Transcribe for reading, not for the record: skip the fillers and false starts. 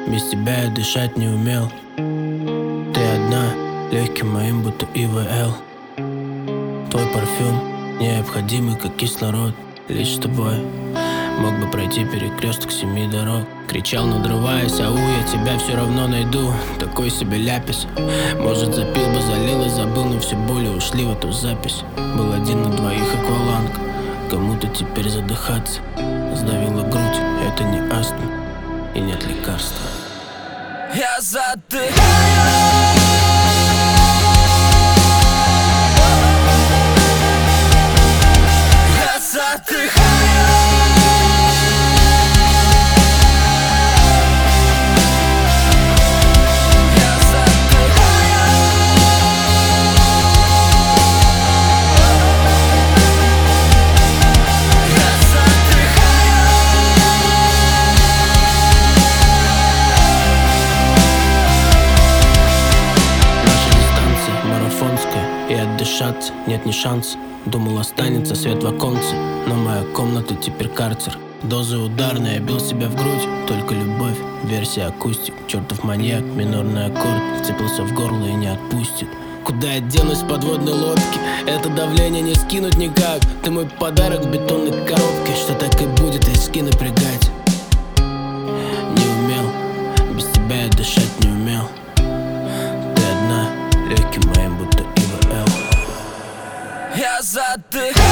Без тебя я дышать не умел. Ты одна, легким моим будто ИВЛ. Твой парфюм необходимый, как кислород. Лишь с тобой мог бы пройти перекресток 7 дорог. Кричал, надрываясь, ау, я тебя все равно найду. Такой себе ляпис. Может, запил бы, залил и забыл, но все боли ушли в эту запись. Был один на двоих акваланг. Кому-то теперь задыхаться. Сдавила грудь, это не астма и нет лекарства. Я задыхаюсь. Я задыхаюсь. И отдышаться нет ни шанса. Думал, останется свет в оконце, но моя комната теперь карцер. Дозы ударные, я бил себя в грудь. Только любовь, версия акустик. Чертов маньяк, минорный аккорд. Вцепился в горло и не отпустит. Куда я денусь с подводной лодки? Это давление не скинуть никак. Ты мой подарок в бетонной коробке. Что так и будет, риски напрягать. Не умел, без тебя я дышать не умел. Ты одна, легким моим будто ИВЛ. Я задыхаюсь.